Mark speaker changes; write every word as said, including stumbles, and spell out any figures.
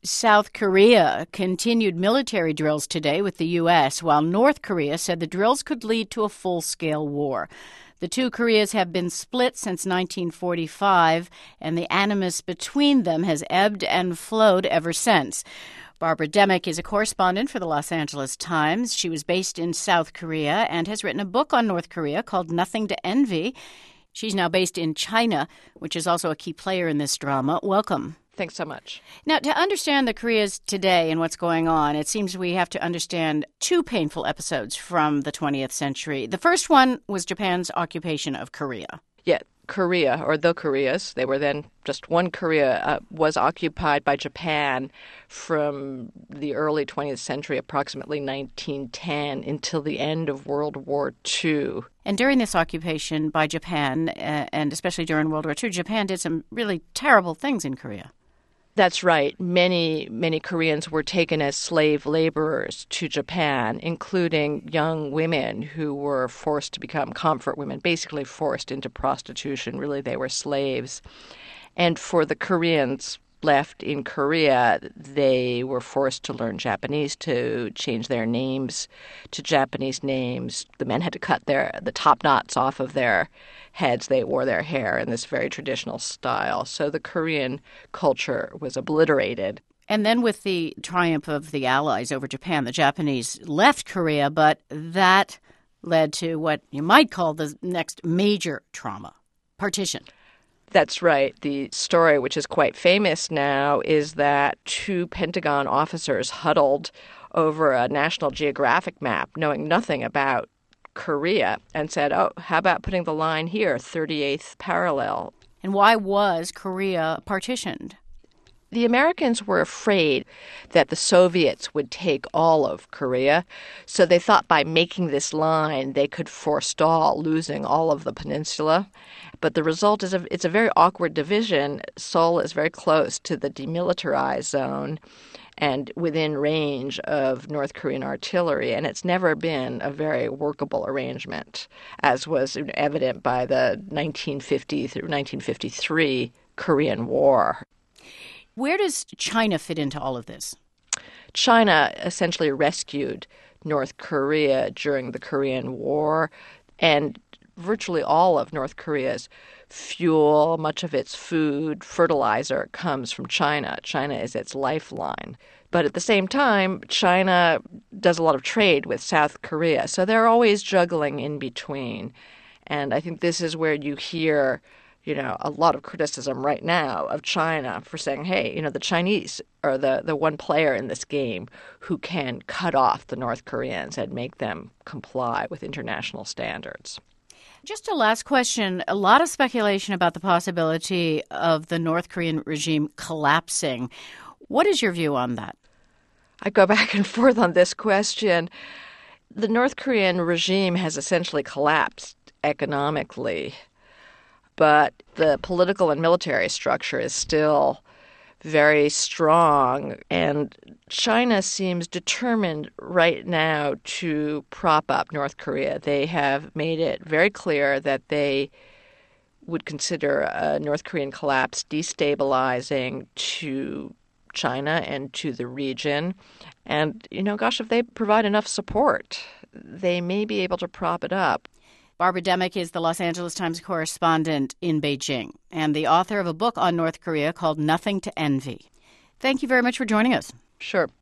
Speaker 1: South Korea continued military drills today with the U S, while North Korea said the drills could lead to a full-scale war. The two Koreas have been split since nineteen forty-five, and the animus between them has ebbed and flowed ever since. Barbara Demick is a correspondent for the Los Angeles Times. She was based in South Korea and has written a book on North Korea called Nothing to Envy. She's now based in China, which is also a key player in this drama. Welcome.
Speaker 2: Thanks so much.
Speaker 1: Now, to understand the Koreas today and what's going on, it seems we have to understand two painful episodes from the twentieth century. The first one was Japan's occupation of Korea.
Speaker 2: Yeah, Korea, or the Koreas, they were then just one Korea, uh, was occupied by Japan from the early twentieth century, approximately nineteen ten, until the end of World War Two.
Speaker 1: And during this occupation by Japan, uh, and especially during World War Two, Japan did some really terrible things in Korea.
Speaker 2: That's right. Many, many Koreans were taken as slave laborers to Japan, including young women who were forced to become comfort women, basically forced into prostitution. Really, they were slaves. And for the Koreans left in Korea, they were forced to learn Japanese, to change their names to Japanese names. The men had to cut their the top knots off of their heads. They wore their hair in this very traditional style. So the Korean culture was obliterated.
Speaker 1: And then with the triumph of the Allies over Japan, the Japanese left Korea, but that led to what you might call the next major trauma, partition.
Speaker 2: That's right. The story, which is quite famous now, is that two Pentagon officers huddled over a National Geographic map, knowing nothing about Korea, and said, oh, how about putting the line here, thirty-eighth parallel?
Speaker 1: And why was Korea partitioned?
Speaker 2: The Americans were afraid that the Soviets would take all of Korea, so they thought by making this line they could forestall losing all of the peninsula. But the result is a, it's a very awkward division. Seoul is very close to the demilitarized zone and within range of North Korean artillery, and it's never been a very workable arrangement, as was evident by the nineteen fifty through nineteen fifty-three Korean War.
Speaker 1: Where does China fit into all of this?
Speaker 2: China essentially rescued North Korea during the Korean War, and virtually all of North Korea's fuel, much of its food, fertilizer comes from China. China is its lifeline. But at the same time, China does a lot of trade with South Korea, so they're always juggling in between. And I think this is where you hear you know, a lot of criticism right now of China for saying, hey, you know, the Chinese are the, the one player in this game who can cut off the North Koreans and make them comply with international standards.
Speaker 1: Just a last question. A lot of speculation about the possibility of the North Korean regime collapsing. What is your view on that?
Speaker 2: I go back and forth on this question. The North Korean regime has essentially collapsed economically, but the political and military structure is still very strong, and China seems determined right now to prop up North Korea. They have made it very clear that they would consider a North Korean collapse destabilizing to China and to the region. And, you know, gosh, if they provide enough support, they may be able to prop it up.
Speaker 1: Barbara Demick is the Los Angeles Times correspondent in Beijing and the author of a book on North Korea called Nothing to Envy. Thank you very much for joining us.
Speaker 2: Sure.